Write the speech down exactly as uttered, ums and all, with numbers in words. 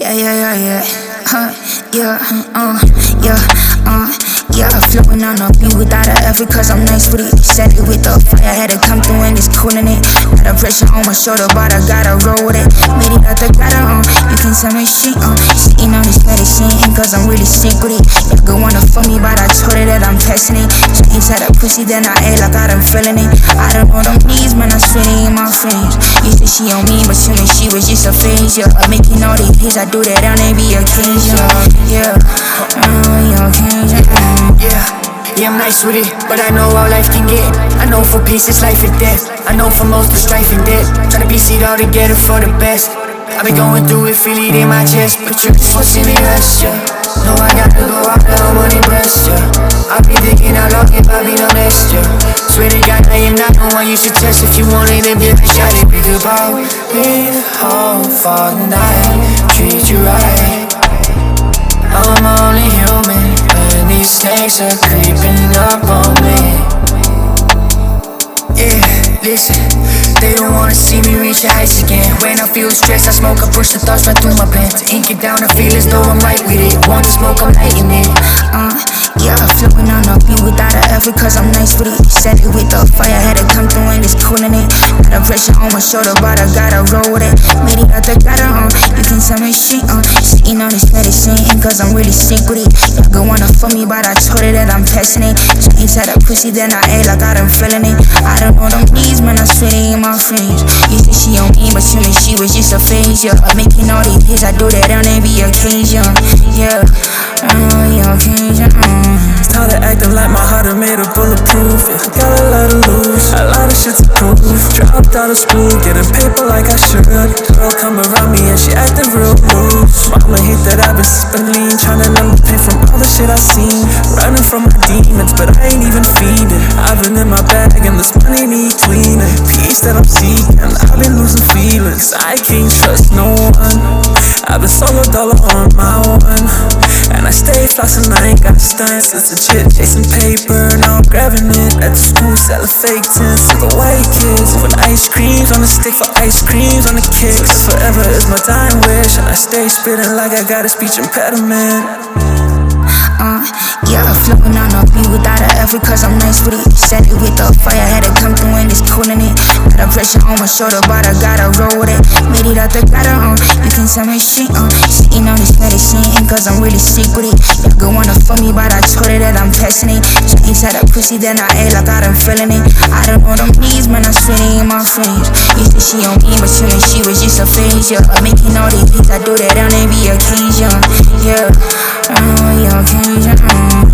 Yeah, yeah, yeah, yeah. Huh, yeah, uh, yeah, uh, yeah. Flowing on a beat without an effort, cause I'm nice with it. Set it with the fire, had to come through and it's cooling it. Got the pressure on my shoulder, but I gotta roll with it. Made it out the gutter, uh, you can tell me shit, uh. Sitting on this medicine, cause I'm really sick with it. Y'all go wanna fuck me, but I told her that I'm passing it. So inside that pussy, then I ate like I done feeling it. I don't know them knees, man, I'm spitting in my face. You said she on me, but assuming she was just a phase, yeah. I'm making all these hits, I do that on every occasion, yeah. Uh, yeah, occasion, uh. Yeah, yeah, I'm nice with it, but I know all life can get. I know for peace it's life and death. I know for most it's strife and death. Tryna piece it all together for the best. I've been going through it, feel it in my chest, but you just won't see me rest, yeah. No, I gotta go out there, I'm unimpressed, yeah. I'll be thinking how long if I be honest, yeah. Swear to God, I am not the one you should test. If you want it, then be like, shot it. Think about it all for the night, treat you right. I'm only human, and these things are creeping up on me. Yeah, listen, they don't wanna see me reach the heights again. When I feel stressed, I smoke, I push the thoughts right through my pen. To ink it down, I feel as though I'm right with it. Want to smoke, I'm lighting it. Uh, yeah, flowing on a beat without an effort, cause I'm nice with it. Set it with the fire, had to come through and it's cooling it. Got the pressure on my shoulder, but I gotta roll with it. Made it out the gutter, uh, you can tell me shit, uh. Sitting on this medicine, cause I'm really sick with it. Y'all go wanna fuck me, but I told her that I'm passing it. So inside that pussy, then I ate like I done feeling it. I don't know them knees, man, I'm spitting in my face. You said she on me, but assuming she was just a phase, yeah. I'm making all these hits, I do that on every occasion, yeah. Uh, yeah, occasion, uh. Tired of acting like my heart is made of bulletproof. Yeah, gotta let her loose, a lot of shit to prove. Dropped out of school, getting paper like I should. Girl come around me and she acting real loose. Mama hate that I've been sipping lean, trying to numb the pain from all the shit I've seen. Running from my demons, but I ain't even feeding. I've been in my bag and this money need cleaning. Peace that I'm seeking, I've been losing feelings. I can't trust no one. I've been solo dollar on my own, and I stay flossing, I ain't got stunts. It's legit, chasing paper, now I'm grabbing it. At the school, selling fake tints to the white kids. Put ice creams on the stick for ice creams on the kicks. Forever is my dying wish, and I stay spitting like I got a speech impediment. Uh, yeah, flowing on a beat without an effort, cause I'm nice with it. Set it with the fire, had to come through and it's cooling it. Got the pressure on my shoulder, but I gotta roll with it. Made it out the gutter, uh, you can tell me shit, uh. Sitting on this medicine, cause I'm really sick with it. Y'all go wanna fuck me, but I told her that I'm passing it. So inside that pussy, then I ate like I done feeling it. I don't know them knees, man, I'm spitting in my face. You said she on me, but assuming she was just a phase, yeah. I'm making all these hits, I do that on every occasion, yeah. Uh, yeah, occasion, uh.